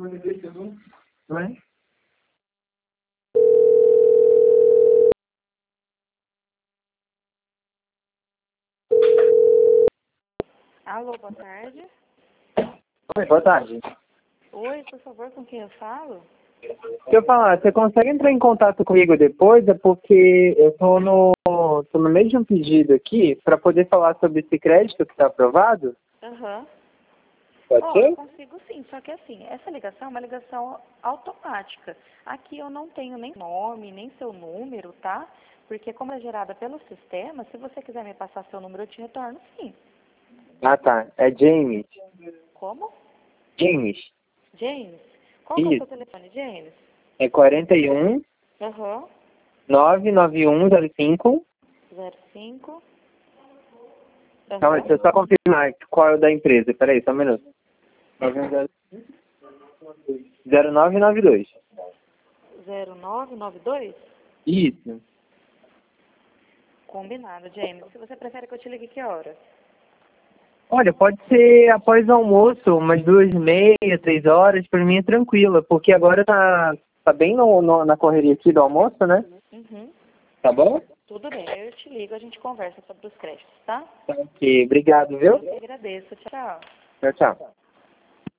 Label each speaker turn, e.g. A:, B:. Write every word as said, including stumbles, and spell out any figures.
A: Não é?
B: Alô, boa tarde.
A: Oi, boa tarde.
B: Oi, por favor, com quem eu falo?
A: Deixa eu falar, você consegue entrar em contato comigo depois? É porque eu tô no, tô no meio de um pedido aqui para poder falar sobre esse crédito que está aprovado.
B: Aham.
A: Pode
B: Ó, eu
A: ser?
B: consigo sim, só que assim, essa ligação é uma ligação automática. Aqui eu não tenho nem nome, nem seu número, tá? Porque como é gerada pelo sistema, se você quiser me passar seu número, eu te retorno sim.
A: Ah, tá. É James.
B: Como?
A: James.
B: James? Qual que é o seu
A: Isso.
B: telefone, James?
A: É quarenta e um,
B: Aham.
A: nove nove um zero cinco.
B: zero cinco.
A: Calma,
B: Aham.
A: deixa eu só confirmar qual é o da empresa. Peraí, só um minuto. zero nove nove dois.
B: zero nove nove dois?
A: Isso.
B: Combinado, James. Se você prefere que eu te ligue que hora?
A: Olha, pode ser após o almoço, umas duas e meia, três horas, pra mim é tranquila, porque agora tá, tá bem no, no- na correria aqui do almoço, né?
B: Uhum.
A: Tá bom?
B: Tudo bem, eu te ligo, a gente conversa sobre os créditos, tá?
A: Tá ok, obrigado, viu?
B: Eu que agradeço. Tchau.
A: Tchau, tchau.